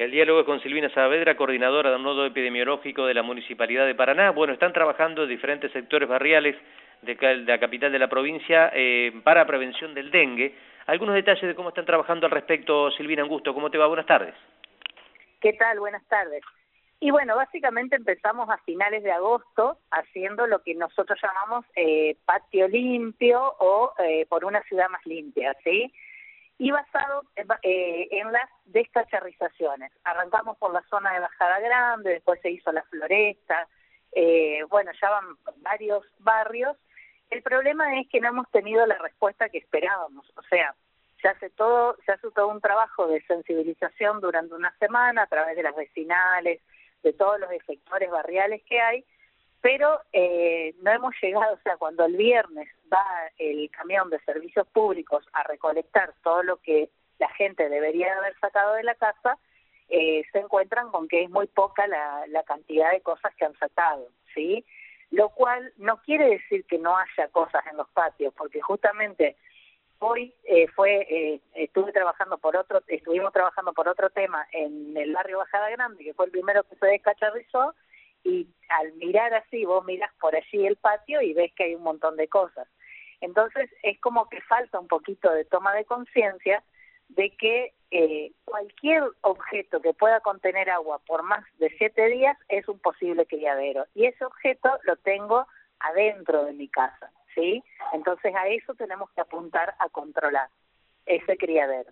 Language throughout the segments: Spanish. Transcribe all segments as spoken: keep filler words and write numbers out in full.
El diálogo es con Silvina Saavedra, coordinadora del nodo epidemiológico de la Municipalidad de Paraná. Bueno, están trabajando en diferentes sectores barriales de, de la capital de la provincia eh, para prevención del dengue. Algunos detalles de cómo están trabajando al respecto, Silvina, un gusto. ¿Cómo te va? Buenas tardes. ¿Qué tal? Buenas tardes. Y bueno, básicamente empezamos a finales de agosto haciendo lo que nosotros llamamos eh, patio limpio o eh, por una ciudad más limpia, ¿sí? Y basado eh, en las descacharrizaciones. Arrancamos por la zona de Bajada Grande, después se hizo la Floresta, eh, bueno, ya van varios barrios. El problema es que no hemos tenido la respuesta que esperábamos, o sea, se hace todo, se hace todo un trabajo de sensibilización durante una semana a través de las vecinales, de todos los efectores barriales que hay, pero eh, no hemos llegado, o sea, cuando el viernes va el camión de servicios públicos a recolectar todo lo que la gente debería haber sacado de la casa, eh, se encuentran con que es muy poca la, la cantidad de cosas que han sacado, ¿sí? Lo cual no quiere decir que no haya cosas en los patios, porque justamente hoy eh, fue eh, estuve trabajando por otro, estuvimos trabajando por otro tema en el barrio Bajada Grande, que fue el primero que se descacharrizó, y al mirar así, vos mirás por allí el patio y ves que hay un montón de cosas. Entonces es como que falta un poquito de toma de conciencia de que eh, cualquier objeto que pueda contener agua por más de siete días es un posible criadero, y ese objeto lo tengo adentro de mi casa, ¿sí? Entonces a eso tenemos que apuntar a controlar ese criadero.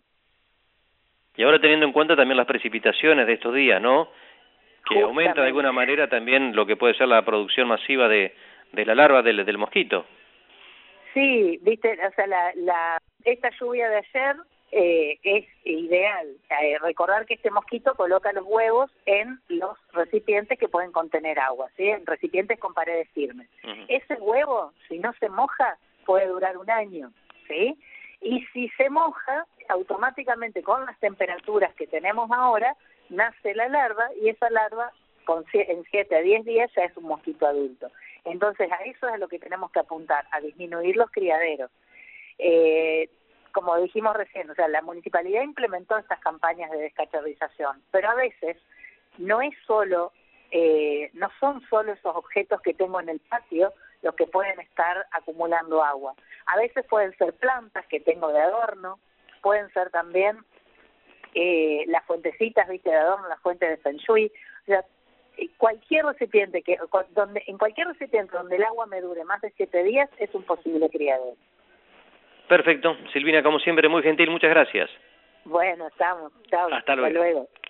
Y ahora teniendo en cuenta también las precipitaciones de estos días, ¿no? Que Justamente. aumenta de alguna manera también lo que puede ser la producción masiva de, de la larva del, del mosquito. Sí, viste, o sea, la, la esta lluvia de ayer eh, es ideal. Eh, recordar que este mosquito coloca los huevos en los recipientes que pueden contener agua, ¿sí? En recipientes con paredes firmes. Uh-huh. Ese huevo, si no se moja, puede durar un año, ¿sí? Y si se moja, automáticamente con las temperaturas que tenemos ahora, nace la larva, y esa larva con en siete a diez días ya es un mosquito adulto. Entonces a eso es a lo que tenemos que apuntar, a disminuir los criaderos. Eh, como dijimos recién, o sea, la municipalidad implementó estas campañas de descacharrización, pero a veces no es solo, eh, no son solo esos objetos que tengo en el patio los que pueden estar acumulando agua. A veces pueden ser plantas que tengo de adorno, pueden ser también eh, las fuentecitas, viste, de adorno, las fuentes de Feng Shui, o sea, cualquier recipiente que donde en cualquier recipiente donde el agua me dure más de siete días es un posible criadero. Perfecto, Silvina, como siempre, muy gentil, muchas gracias. Bueno, estamos, chao, hasta luego. Hasta luego.